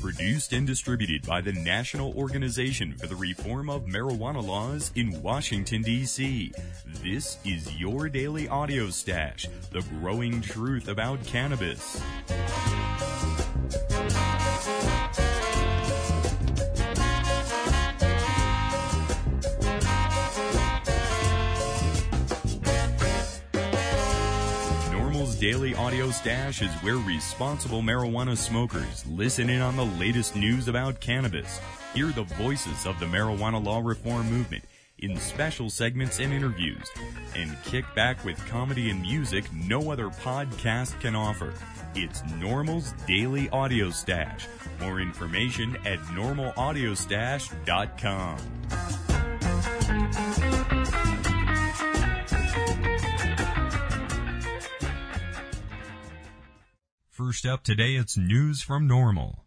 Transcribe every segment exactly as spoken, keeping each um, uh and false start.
Produced and distributed by the National Organization for the Reform of Marijuana Laws in Washington, D C This is your daily audio stash, the growing truth about cannabis. Daily Audio Stash is where responsible marijuana smokers listen in on the latest news about cannabis, hear the voices of the marijuana law reform movement in special segments and interviews, and kick back with comedy and music no other podcast can offer. It's NORML's Daily Audio Stash. More information at normal audio stash dot com. First up today, it's news from NORML.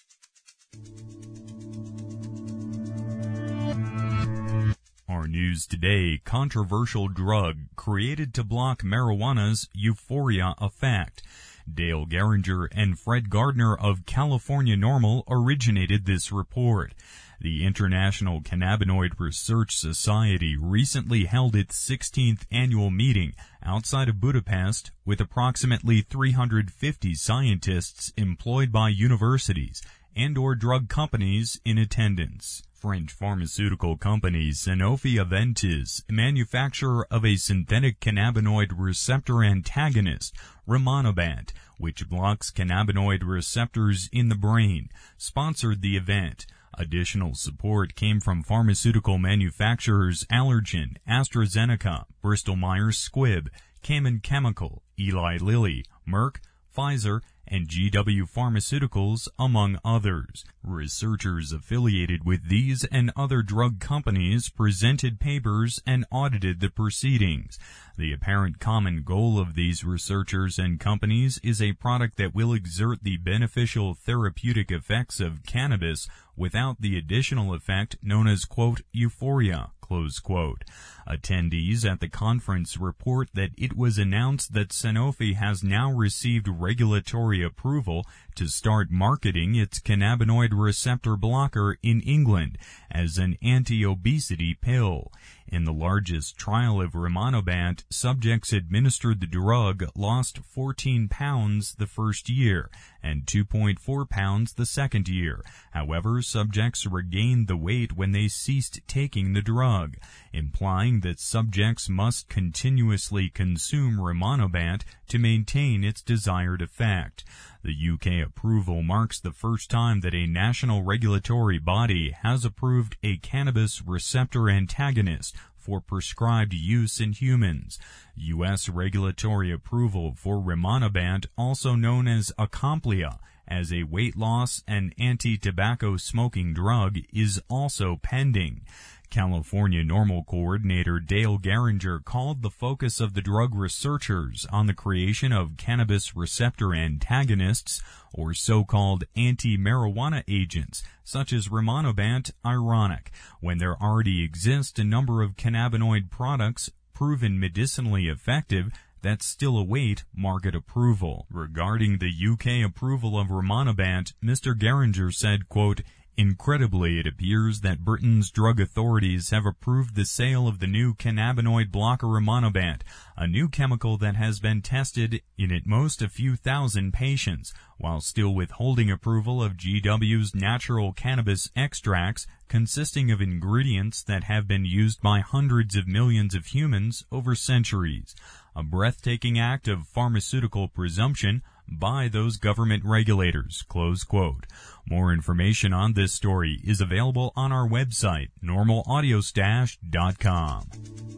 Our news today, controversial drug created to block marijuana's euphoria effect. Dale Geringer and Fred Gardner of California NORML originated this report. The International Cannabinoid Research Society recently held its sixteenth annual meeting outside of Budapest with approximately three hundred fifty scientists employed by universities and or drug companies in attendance. French pharmaceutical company Sanofi Aventis, manufacturer of a synthetic cannabinoid receptor antagonist, Rimonabant, which blocks cannabinoid receptors in the brain, sponsored the event. Additional support came from pharmaceutical manufacturers Allergan, AstraZeneca, Bristol-Myers Squibb, Kamin Chemical, Eli Lilly, Merck, Pfizer, and G W Pharmaceuticals, among others. Researchers affiliated with these and other drug companies presented papers and audited the proceedings. The apparent common goal of these researchers and companies is a product that will exert the beneficial therapeutic effects of cannabis without the additional effect known as, quote, euphoria, close quote. Attendees at the conference report that it was announced that Sanofi has now received regulatory approval to start marketing its cannabinoid receptor blocker in England as an anti-obesity pill. In the largest trial of Rimonabant, subjects administered the drug lost fourteen pounds the first year and two point four pounds the second year. However, subjects regained the weight when they ceased taking the drug, implying that subjects must continuously consume Rimonabant to maintain its desired effect. The U K approval marks the first time that a national regulatory body has approved a cannabis receptor antagonist for prescribed use in humans. U S regulatory approval for Rimonabant, also known as Acomplia, as a weight loss and anti-tobacco smoking drug, is also pending. California NORML coordinator Dale Geringer called the focus of the drug researchers on the creation of cannabis receptor antagonists, or so-called anti-marijuana agents, such as Rimonabant, ironic, when there already exist a number of cannabinoid products proven medicinally effective that still await market approval. Regarding the U K approval of Rimonabant, Mister Geringer said, quote, incredibly, it appears that Britain's drug authorities have approved the sale of the new cannabinoid blocker Rimonabant, a new chemical that has been tested in at most a few thousand patients, while still withholding approval of G W's natural cannabis extracts consisting of ingredients that have been used by hundreds of millions of humans over centuries. A breathtaking act of pharmaceutical presumption by those government regulators, close quote. More information on this story is available on our website, normal audio stash dot com.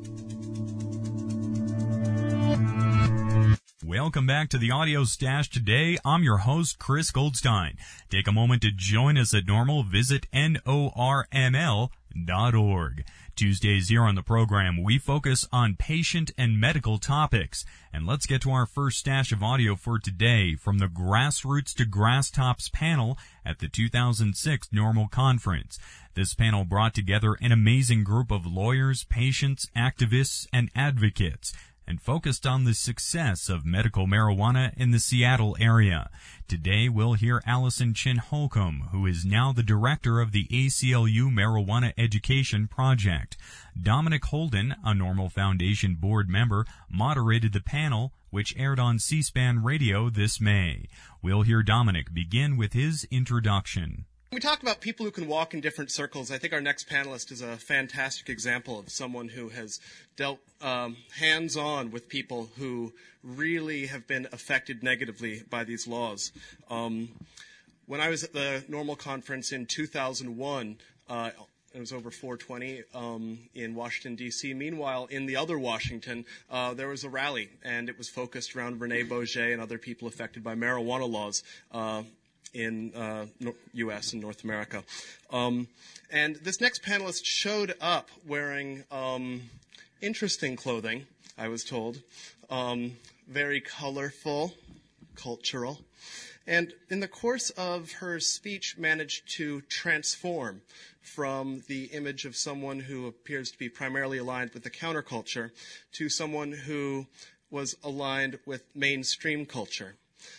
Welcome back to the Audio Stash today. I'm your host, Chris Goldstein. Take a moment to join us at NORML. Visit N O R M L dot org. Tuesdays here on the program, we focus on patient and medical topics. And let's get to our first stash of audio for today from the Grassroots to Grasstops panel at the two thousand six NORML Conference. This panel brought together an amazing group of lawyers, patients, activists, and advocates and focused on the success of medical marijuana in the Seattle area. Today we'll hear Allison Chin Holcomb, who is now the director of the A C L U Marijuana Education Project. Dominic Holden, a Normal Foundation board member, moderated the panel, which aired on C-SPAN Radio this May. We'll hear Dominic begin with his introduction. We talked about people who can walk in different circles. I think our next panelist is a fantastic example of someone who has dealt um, hands-on with people who really have been affected negatively by these laws. Um, when I was at the Normal Conference in two thousand one, uh, it was over four twenty um, in Washington, D C Meanwhile, in the other Washington, uh, there was a rally, and it was focused around Rene Bourget and other people affected by marijuana laws uh, in uh, U S and North America. Um, and this next panelist showed up wearing um, interesting clothing, I was told, um, very colorful, cultural, and in the course of her speech managed to transform from the image of someone who appears to be primarily aligned with the counterculture to someone who was aligned with mainstream culture.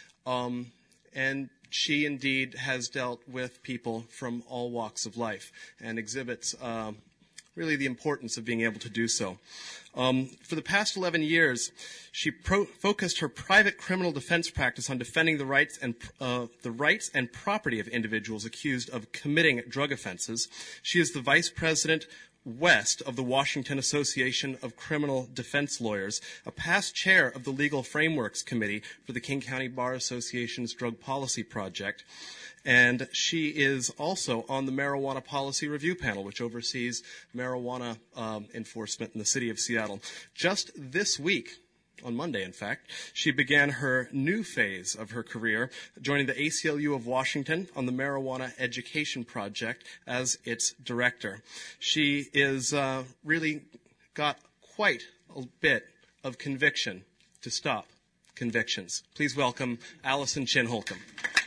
Um, and she indeed has dealt with people from all walks of life and exhibits uh, really the importance of being able to do so. Um, for the past eleven years, she pro- focused her private criminal defense practice on defending the rights and uh, the rights and property of individuals accused of committing drug offenses. She is the vice president West of the Washington Association of Criminal Defense Lawyers, a past chair of the Legal Frameworks Committee for the King County Bar Association's Drug Policy Project, and she is also on the Marijuana Policy Review Panel, which oversees marijuana um, enforcement in the city of Seattle. Just this week, on Monday, in fact, she began her new phase of her career, joining the A C L U of Washington on the Marijuana Education Project as its director. She is uh, really got quite a bit of conviction to stop convictions. Please welcome Allison Chin Holcomb.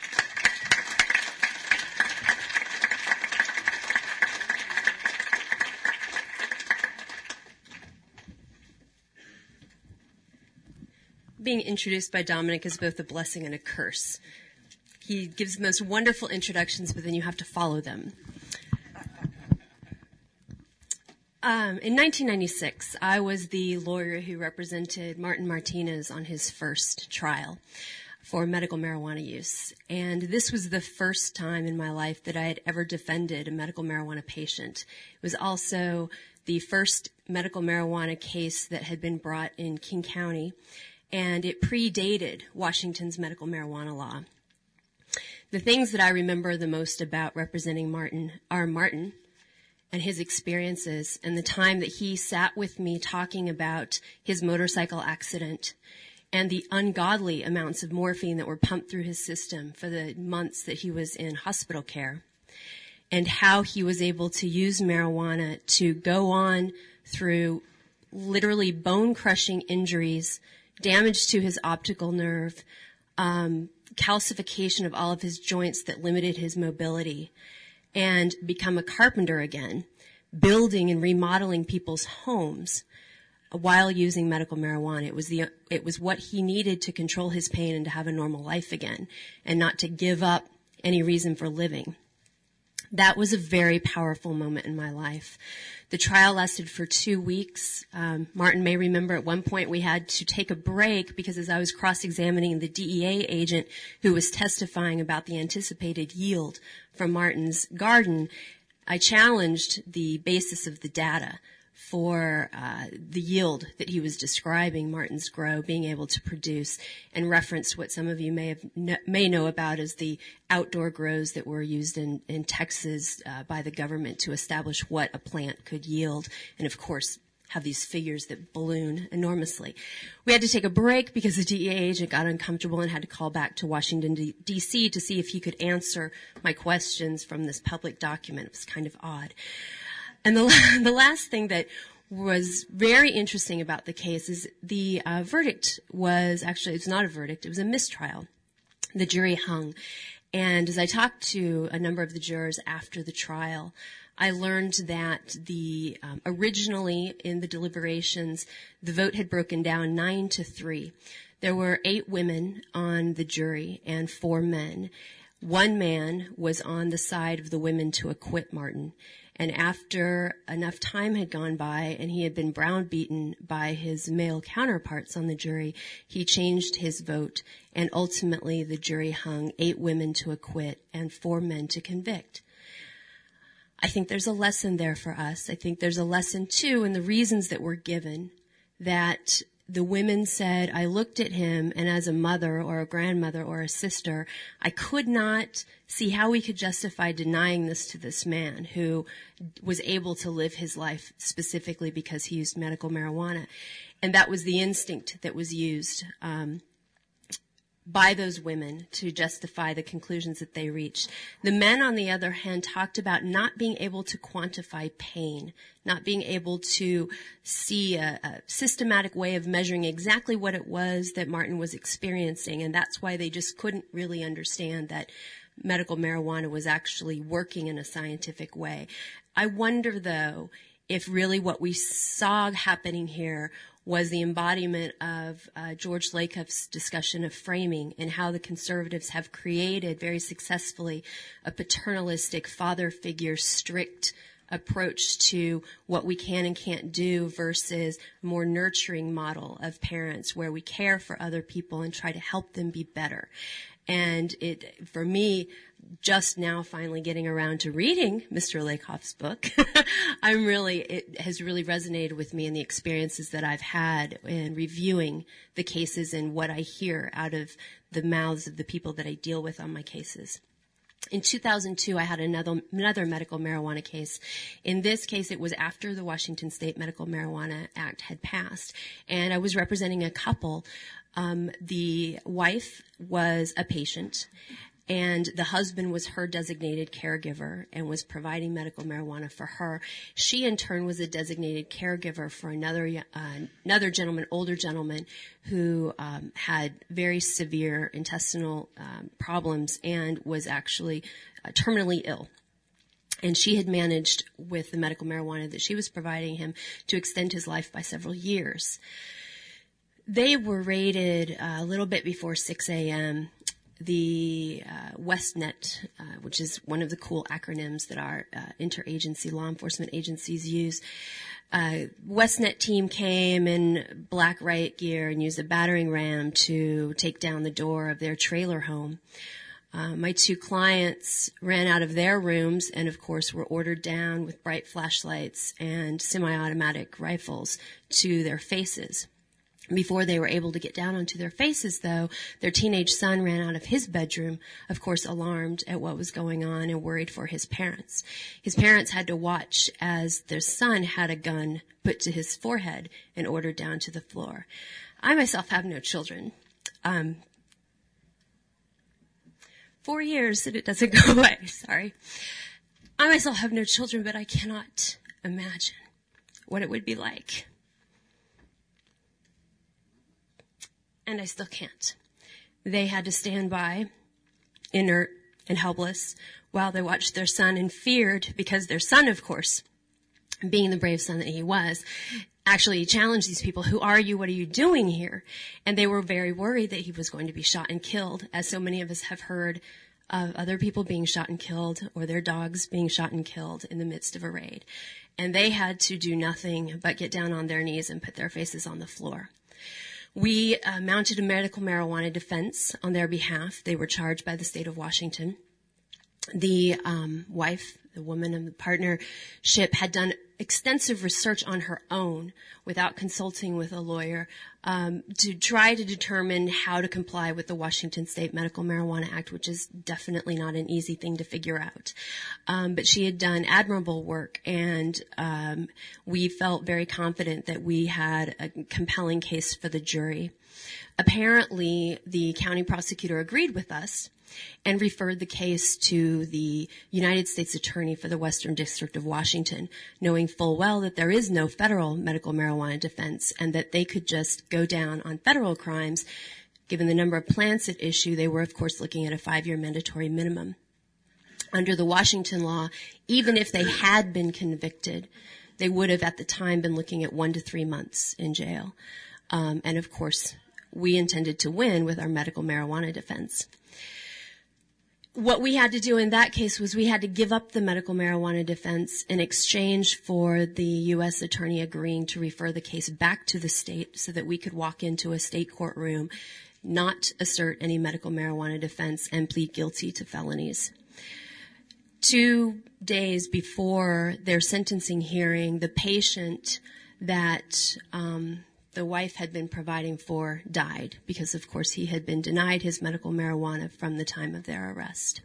Being introduced by Dominic is both a blessing and a curse. He gives the most wonderful introductions, but then you have to follow them. Um, in nineteen ninety-six, I was the lawyer who represented Martin Martinez on his first trial for medical marijuana use. And this was the first time in my life that I had ever defended a medical marijuana patient. It was also the first medical marijuana case that had been brought in King County, and it predated Washington's medical marijuana law. The things that I remember the most about representing Martin are Martin and his experiences and the time that he sat with me talking about his motorcycle accident and the ungodly amounts of morphine that were pumped through his system for the months that he was in hospital care, and how he was able to use marijuana to go on through literally bone-crushing injuries, damage to his optical nerve, um, calcification of all of his joints that limited his mobility, and become a carpenter again, building and remodeling people's homes while using medical marijuana. It was the it was what he needed to control his pain and to have a normal life again, and not to give up any reason for living. That was a very powerful moment in my life. The trial lasted for two weeks. Um, Martin may remember at one point we had to take a break because as I was cross-examining the D E A agent who was testifying about the anticipated yield from Martin's garden, I challenged the basis of the data for uh, the yield that he was describing Martin's grow being able to produce, and referenced what some of you may have kn- may know about as the outdoor grows that were used in, in Texas uh, by the government to establish what a plant could yield, and of course have these figures that balloon enormously. We had to take a break because the D E A agent got uncomfortable and had to call back to Washington, D C to see if he could answer my questions from this public document. It was kind of odd. And the, the last thing that was very interesting about the case is the uh, verdict was actually, it's not a verdict, it was a mistrial. The jury hung. And as I talked to a number of the jurors after the trial, I learned that the um, originally in the deliberations, the vote had broken down nine to three. There were eight women on the jury and four men. One man was on the side of the women to acquit Martin. And after enough time had gone by and he had been browbeaten by his male counterparts on the jury, he changed his vote, and ultimately the jury hung eight women to acquit and four men to convict. I think there's a lesson there for us. I think there's a lesson, too, in the reasons that were given, that the women said, I looked at him, and as a mother or a grandmother or a sister, I could not see how we could justify denying this to this man who was able to live his life specifically because he used medical marijuana. And that was the instinct that was used um, by those women to justify the conclusions that they reached. The men, on the other hand, talked about not being able to quantify pain, not being able to see a, a systematic way of measuring exactly what it was that Martin was experiencing, and that's why they just couldn't really understand that medical marijuana was actually working in a scientific way. I wonder, though, if really what we saw happening here was the embodiment of uh, George Lakoff's discussion of framing and how the conservatives have created very successfully a paternalistic father figure, strict approach to what we can and can't do versus a more nurturing model of parents where we care for other people and try to help them be better. And it, for me, just now finally getting around to reading Mister Lakoff's book, I'm really, it has really resonated with me in the experiences that I've had in reviewing the cases and what I hear out of the mouths of the people that I deal with on my cases. In two thousand two, I had another, another medical marijuana case. In this case, it was after the Washington State Medical Marijuana Act had passed, and I was representing a couple. Um, the wife was a patient, and the husband was her designated caregiver and was providing medical marijuana for her. She, in turn, was a designated caregiver for another uh, another gentleman, older gentleman, who um, had very severe intestinal um, problems and was actually uh, terminally ill. And she had managed, with the medical marijuana that she was providing him, to extend his life by several years. They were raided uh, a little bit before six a.m. The uh, WestNet, uh, which is one of the cool acronyms that our uh, interagency law enforcement agencies use, uh, WestNet team came in black riot gear and used a battering ram to take down the door of their trailer home. Uh, my two clients ran out of their rooms and, of course, were ordered down with bright flashlights and semi-automatic rifles to their faces. Before they were able to get down onto their faces, though, their teenage son ran out of his bedroom, of course alarmed at what was going on and worried for his parents. His parents had to watch as their son had a gun put to his forehead and ordered down to the floor. I myself have no children. Um, four years and it doesn't go away, sorry. I myself have no children, but I cannot imagine what it would be like. And I still can't. They had to stand by, inert and helpless, while they watched their son and feared, because their son, of course, being the brave son that he was, actually challenged these people, who are you, what are you doing here? And they were very worried that he was going to be shot and killed, as so many of us have heard of other people being shot and killed, or their dogs being shot and killed in the midst of a raid. And they had to do nothing but get down on their knees and put their faces on the floor. We uh, mounted a medical marijuana defense on their behalf. They were charged by the state of Washington. The um, wife, the woman of the partnership, had done extensive research on her own without consulting with a lawyer um, to try to determine how to comply with the Washington State Medical Marijuana Act, which is definitely not an easy thing to figure out. Um, but she had done admirable work, and um, we felt very confident that we had a compelling case for the jury. Apparently, the county prosecutor agreed with us and referred the case to the United States Attorney for the Western District of Washington, knowing full well that there is no federal medical marijuana defense and that they could just go down on federal crimes Given the number of plants at issue, they were, of course, looking at a five-year mandatory minimum. Under the Washington law, even if they had been convicted, they would have at the time been looking at one to three months in jail. Um, and, of course, we intended to win with our medical marijuana defense. What we had to do in that case was we had to give up the medical marijuana defense in exchange for the U S attorney agreeing to refer the case back to the state so that we could walk into a state courtroom, not assert any medical marijuana defense, and plead guilty to felonies. Two days before their sentencing hearing, the patient that um, the wife had been providing for died because, of course, he had been denied his medical marijuana from the time of their arrest.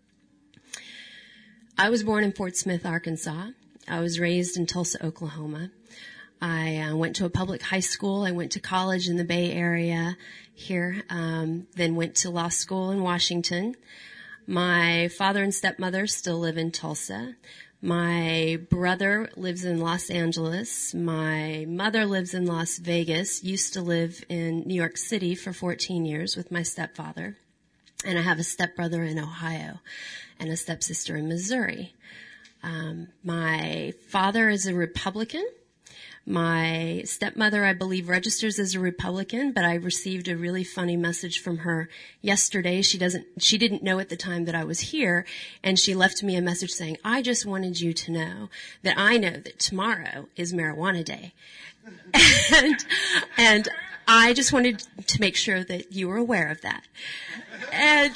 I was born in Fort Smith, Arkansas. I was raised in Tulsa, Oklahoma. I uh, went to a public high school. I went to college in the Bay Area here, um, then went to law school in Washington. My father and stepmother still live in Tulsa. My brother lives in Los Angeles. My mother lives in Las Vegas, used to live in New York City for fourteen years with my stepfather. And I have a stepbrother in Ohio and a stepsister in Missouri. Um, my father is a Republican. My stepmother, I believe, registers as a Republican, but I received a really funny message from her yesterday. She doesn't, she didn't know at the time that I was here, and she left me a message saying, I just wanted you to know that I know that tomorrow is marijuana day. and, and I just wanted to make sure that you were aware of that. And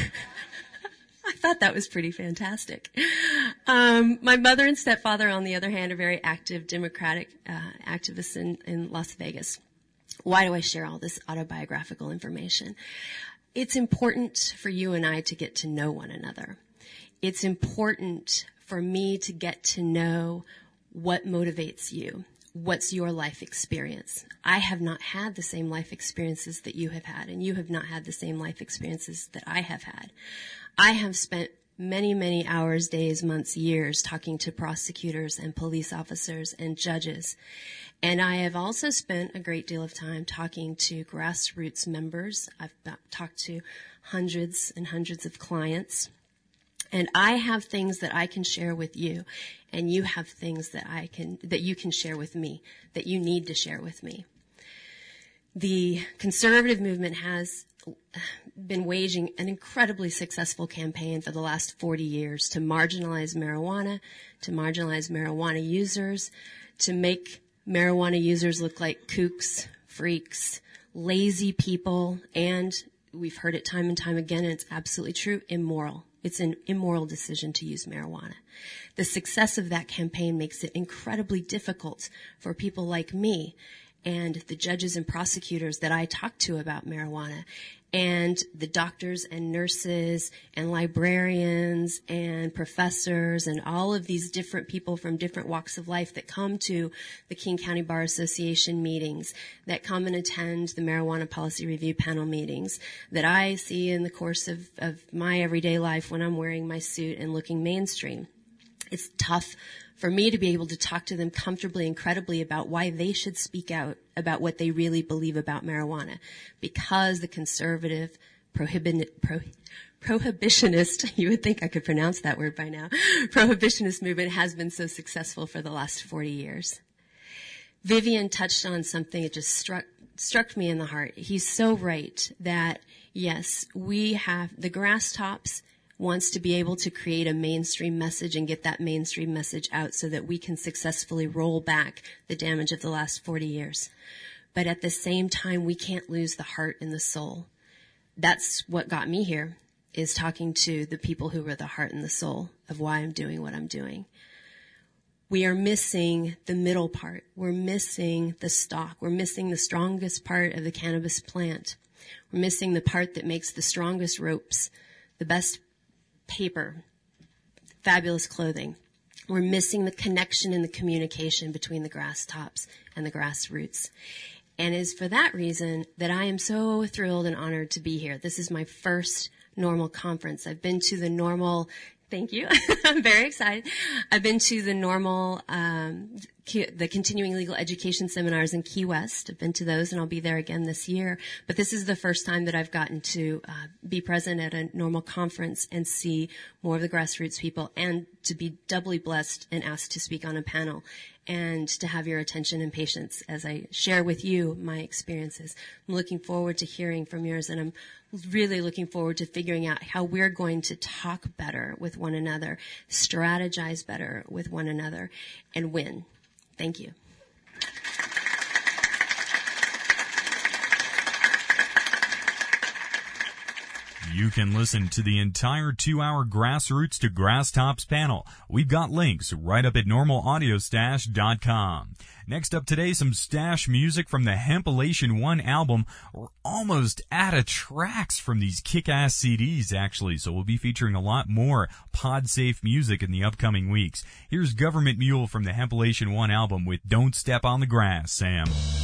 I thought that was pretty fantastic. Um, my mother and stepfather, on the other hand, are very active Democratic uh, activists in, in Las Vegas. Why do I share all this autobiographical information? It's important for you and I to get to know one another. It's important for me to get to know what motivates you. What's your life experience? I have not had the same life experiences that you have had, and you have not had the same life experiences that I have had. I have spent many, many hours, days, months, years talking to prosecutors and police officers and judges. And I have also spent a great deal of time talking to grassroots members. I've talked to hundreds and hundreds of clients. And I have things that I can share with you, and you have things that I can, that you can share with me, that you need to share with me. The conservative movement has been waging an incredibly successful campaign for the last forty years to marginalize marijuana, to marginalize marijuana users, to make marijuana users look like kooks, freaks, lazy people, and we've heard it time and time again, and it's absolutely true, immoral. It's an immoral decision to use marijuana. The success of that campaign makes it incredibly difficult for people like me and the judges and prosecutors that I talk to about marijuana, and the doctors and nurses and librarians and professors and all of these different people from different walks of life that come to the King County Bar Association meetings, that come and attend the Marijuana Policy Review panel meetings, that I see in the course of, of my everyday life when I'm wearing my suit and looking mainstream. It's tough for me to be able to talk to them comfortably and credibly about why they should speak out about what they really believe about marijuana, because the conservative prohibit, pro, prohibitionist, you would think I could pronounce that word by now, prohibitionist movement has been so successful for the last forty years. Vivian touched on something that just struck struck me in the heart. He's so right that, yes, we have the grass tops wants to be able to create a mainstream message and get that mainstream message out so that we can successfully roll back the damage of the last forty years. But at the same time, we can't lose the heart and the soul. That's what got me here, is talking to the people who were the heart and the soul of why I'm doing what I'm doing. We are missing the middle part. We're missing the stalk. We're missing the strongest part of the cannabis plant. We're missing the part that makes the strongest ropes, the best paper, fabulous clothing. We're missing the connection and the communication between the grass tops and the grassroots. And it is for that reason that I am so thrilled and honored to be here. This is my first normal conference. I've been to the normal Thank you. I'm very excited. I've been to the normal, um, the continuing legal education seminars in Key West. I've been to those, and I'll be there again this year. But this is the first time that I've gotten to uh, be present at a normal conference and see more of the grassroots people, and to be doubly blessed and asked to speak on a panel, and to have your attention and patience as I share with you my experiences. I'm looking forward to hearing from yours, and I'm really looking forward to figuring out how we're going to talk better with one another, strategize better with one another, and win. Thank you. You can listen to the entire two-hour Grassroots to Grasstops panel. We've got links right up at normal audio stash dot com. Next up today, some Stash music from the Hempilation one album. We're almost out of tracks from these kick-ass C Ds, actually, so we'll be featuring a lot more pod-safe music in the upcoming weeks. Here's Government Mule from the Hempilation one album with Don't Step on the Grass, Sam.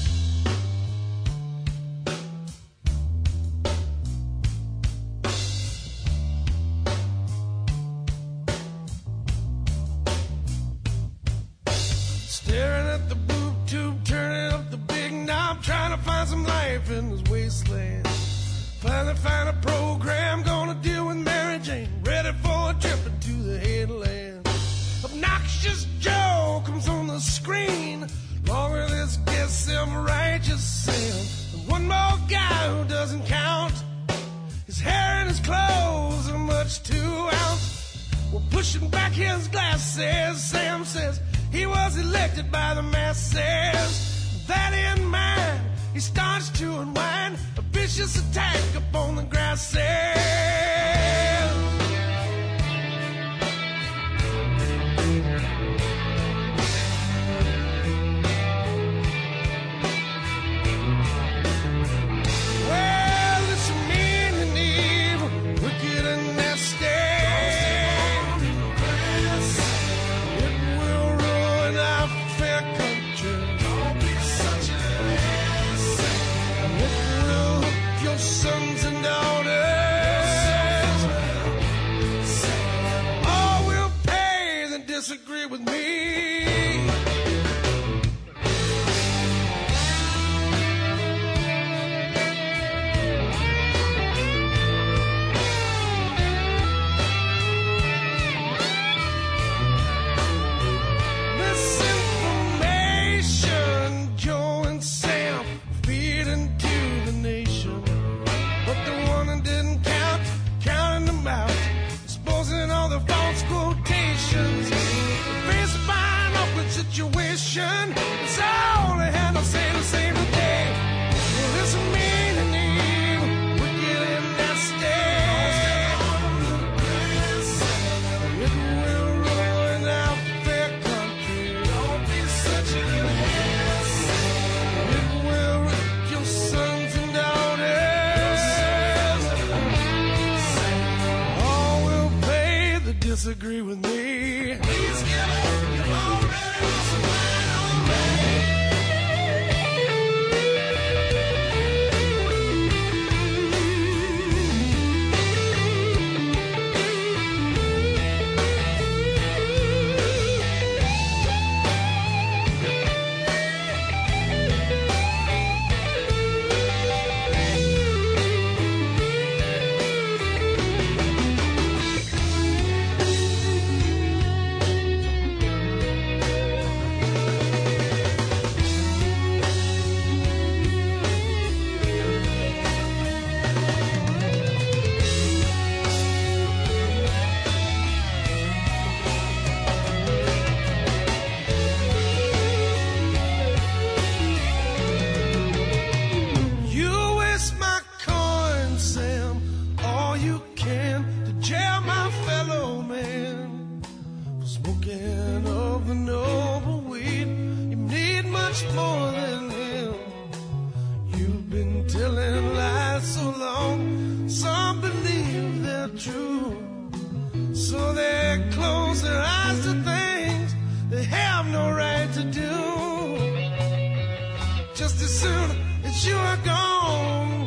Some life in this wasteland. Finally find a program gonna deal with Mary Jane. Ready for a trip into the headland. Obnoxious Joe comes on the screen. Longer this gets self-righteous Sam. And one more guy who doesn't count. His hair and his clothes are much too out. Well, pushing back his glasses, Sam says he was elected by the masses. That in mind, he starts to unwind a vicious attack upon the grasses. Well, it's mean and evil, wicked and nasty. It will ruin our fair country. Don't be such an sons and daughters, all will pay that disagree with me. Misinformation, Joe and Sam feed into the nation. Didn't count, counting them out, exposing all the false quotations. Faced by an awkward situation, it's all they had to say to save the day. Well, it's mean and evil, wicked and nasty. It will ruin our fair country. Don't be such an ass. It will wreck your sons and daughters. Disagree with me. Please give it. You're already lost mine already.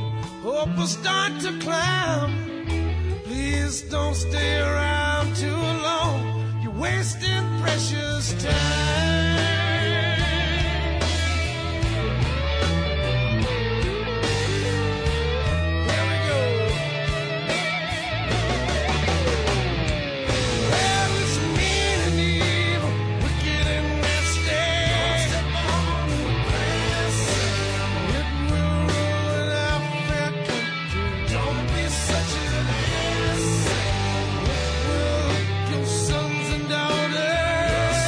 Hope will start to climb. Please don't stay around too long. wasting precious time. Here we go. Well, it's mean and evil, wicked and nasty. It will ruin our fair country. Don't be such an ass. It will hurt your sons and daughters.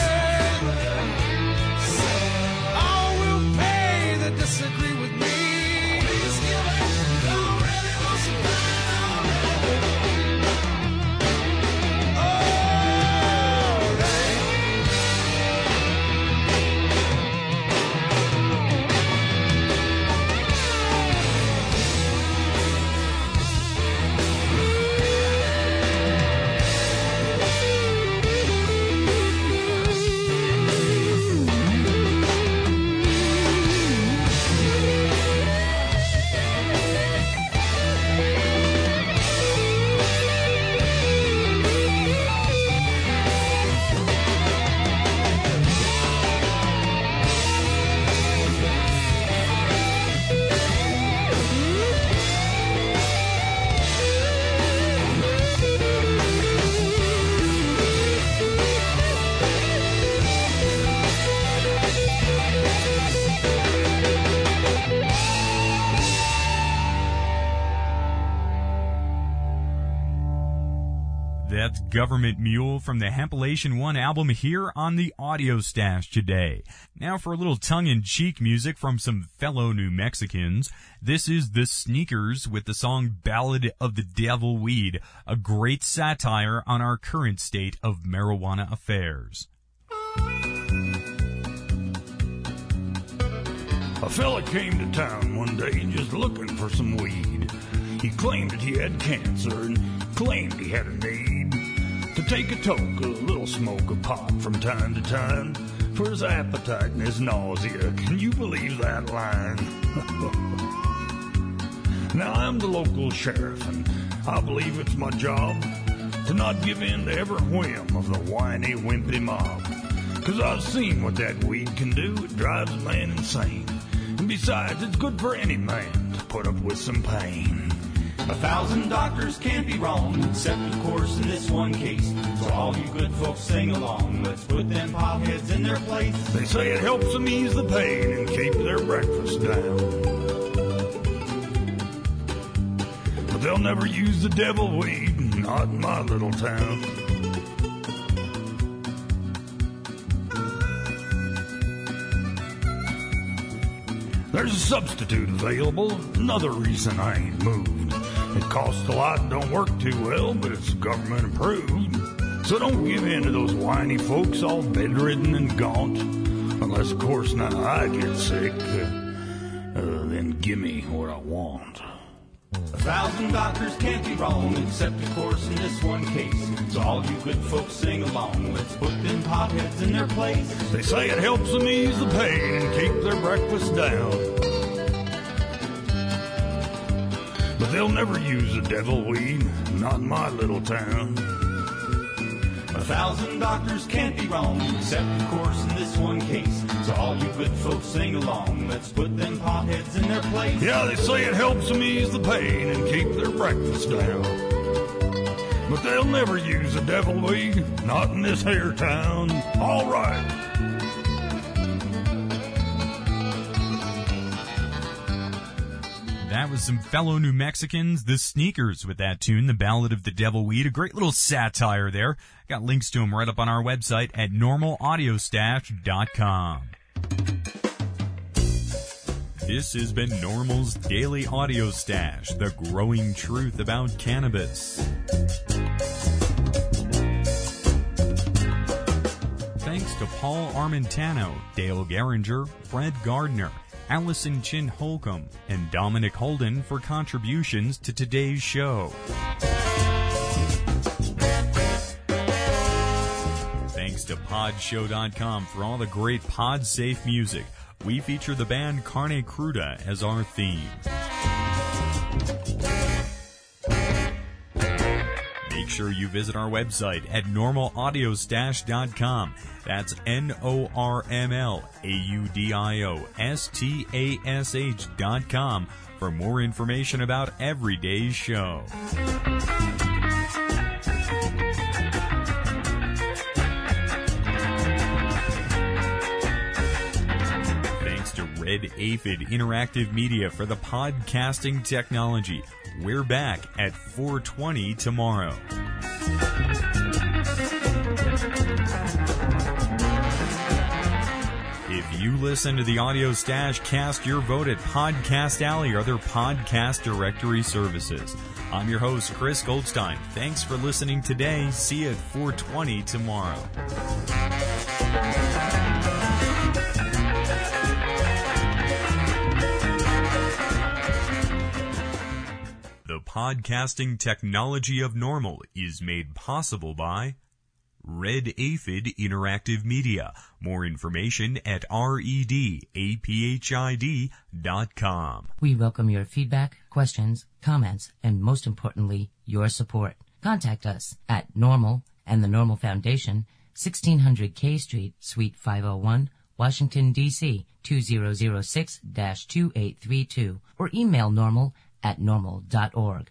All will pay that disagree with me. Please give it. Don't really want some fun. All right. That's Government Mule from the Hempelation One album here on the Audio Stash today. Now for a little tongue-in-cheek music from some fellow New Mexicans. This is The Sneakers with the song Ballad of the Devil Weed, a great satire on our current state of marijuana affairs. A fella came to town one day just looking for some weed. He claimed that he had cancer and claimed he had a need to take a toke, a little smoke of pot from time to time for his appetite and his nausea. Can you believe that line? Now I'm the local sheriff and I believe it's my job to not give in to every whim of the whiny, wimpy mob. Cause I've seen what that weed can do, it drives a man insane. And besides, it's good for any man to put up with some pain. A thousand doctors can't be wrong, except of course in this one case. So all you good folks sing along, let's put them potheads in their place. They say it helps them ease the pain and keep their breakfast down. But they'll never use the devil weed, not in my little town. There's a substitute available, another reason I ain't moved. It costs a lot, don't work too well, but it's government approved. So don't give in to those whiny folks all bedridden and gaunt. Unless, of course, now I get sick, uh, uh, then gimme what I want. A thousand doctors can't be wrong, except of course in this one case. So all you good folks sing along, let's put them potheads in their place. They say it helps them ease the pain and keep their breakfast down. But they'll never use the devil weed, not in my little town. A thousand doctors can't be wrong, except of course in this one case. So all you good folks sing along, let's put them potheads in their place. Yeah, they say it helps them ease the pain and keep their breakfast down. But they'll never use the devil weed, not in this here town. All right. That was some fellow New Mexicans, The Sneakers, with that tune, The Ballad of the Devil Weed. A great little satire there. Got links to them right up on our website at normal audio stash dot com. This has been Normal's Daily Audio Stash, the growing truth about cannabis. Thanks to Paul Armentano, Dale Geringer, Fred Gardner, Allison Chin Holcomb, and Dominic Holden for contributions to today's show. Thanks to pod show dot com for all the great pod-safe music. We feature the band Carne Cruda as our theme. Make sure you visit our website at normal audio stash dot com. That's N O R M L A U D I O S T A S H dot com for more information about every day's show. Thanks to Red Aphid Interactive Media for the podcasting technology. We're back at four twenty tomorrow. If you listen to the Audio Stash, cast your vote at Podcast Alley or other podcast directory services. I'm your host, Chris Goldstein. Thanks for listening today. See you at four twenty tomorrow. The podcasting technology of normal is made possible by Red Aphid Interactive Media. More information at redaphid dot com. We welcome your feedback, questions, comments, and most importantly, your support. Contact us at Normal and the Normal Foundation, sixteen hundred K Street, Suite five oh one, Washington, D C two zero zero six dash two eight three two, or email normal at normal dot org.